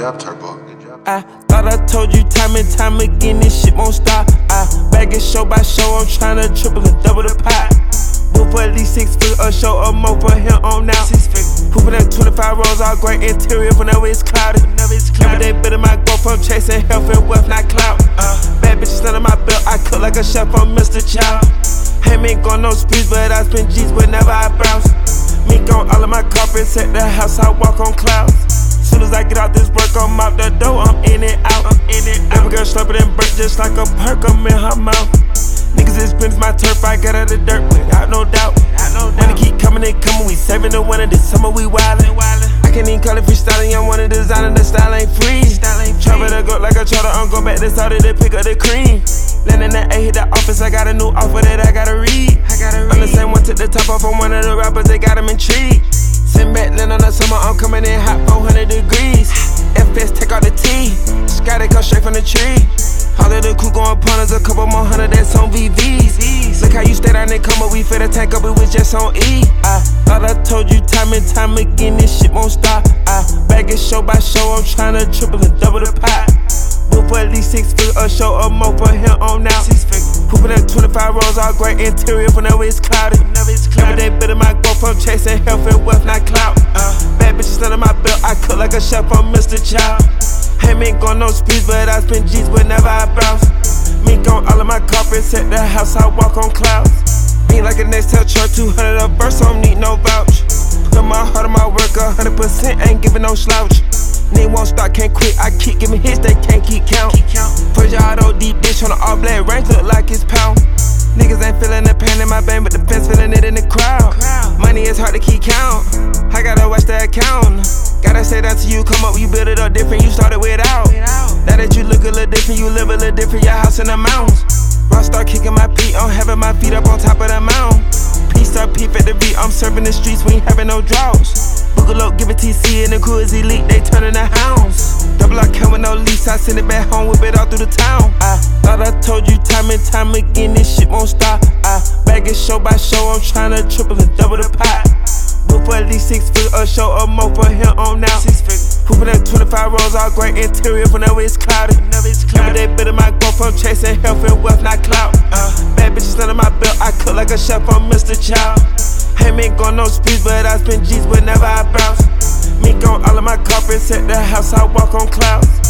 job, Turbo. I thought I told you time and time again, this shit won't stop. I bag it show by show, I'm tryna triple and double the pot. Book for at least 6 figures, a show or more for him on now. 6 figures. Hooping at 25 rows, all great interior whenever it's cloudy. Every day better my growth from chasing health and wealth, not clout. Bad bitches under my belt, I cook like a chef on Mr. Chow. Ain't been going no sprees, but I spend G's whenever I browse. Mink on all of my carpets at the house, I walk on clouds. Soon as I get out this work, I'm out the door, I'm in and out. Every girl slurping and burnt just like a perk, I'm in her mouth. Niggas expense my turf, I got out the dirt without no doubt. When they keep coming, they coming, we saving the winter, this summer we wildin'. I can't even call it freestyling, I'm one of designing, the style ain't free. Travel to go like a charter, I'm go back to Saudi to pick up the cream. Landing that A, hit the office, I got a new offer that I gotta read. I'm the same one, took the top off on one of the rappers, they got him intrigued. Sitting back, land on the summer, I'm coming in hot, 400 degrees. FS, take out the T, sky they come straight from the tree. All of the crew going punters, a couple more hundred that's on VVs. Look how you stay down and come up, we fill the tank up, it was just on E. I thought I told you time and time again, this shit won't stop. I bag it show by show, I'm tryna triple and double the pot. Book for at least 6 figures, a show or more for him on now. 6 figures. Hooping at 25 rows, all great interior whenever it's cloudy. Every day better my growth from chasing health and wealth, not clout. Bad bitches under my belt, I cook like a chef on Mr. Chow. Ain't been going no sprees, but I spend G's whenever I browse. Mink on all of my carpets at the house, I walk on clouds. Ain't like a Nextel truck, 200 a verse, so I don't need no vouch. Put my heart on my work, 100%, ain't giving no slouch. Nigga won't stop, can't quit, I keep giving hits, they can't keep count. Push your auto deep dish on the all black range, look like it's pound. Niggas ain't feeling the pain in my vein, but the fence feeling it in the crowd. Money is hard to keep count, I gotta watch the account. Gotta say that to you, come up, you build it up different, you started without. Now that you look a little different, you live a little different, your house in the mountains. Rock start kicking my feet, I'm having my feet up on top of the mountain. Peace up, peep at the beat, I'm serving the streets, we ain't having no droughts. Boogaloo, give it TC, and the crew is elite, they turning the hounds. Double I come with no lease, I send it back home, whip it all through the town. I thought I told you time and time again, this shit won't stop. I bag it show by show, I'm tryna triple and double the pot. Book for at least 6 figures, a show or more for him on now. 6 figures. Hooping at 25 rows, all great interior whenever it's cloudy. Every day better my growth from chasing health and wealth, not clout. Bad bitches under my belt, I cook like a chef on Mr. Chow. Ain't been going no sprees, but I spend G's whenever I browse. Mink on all of my carpets at the house, I walk on clouds.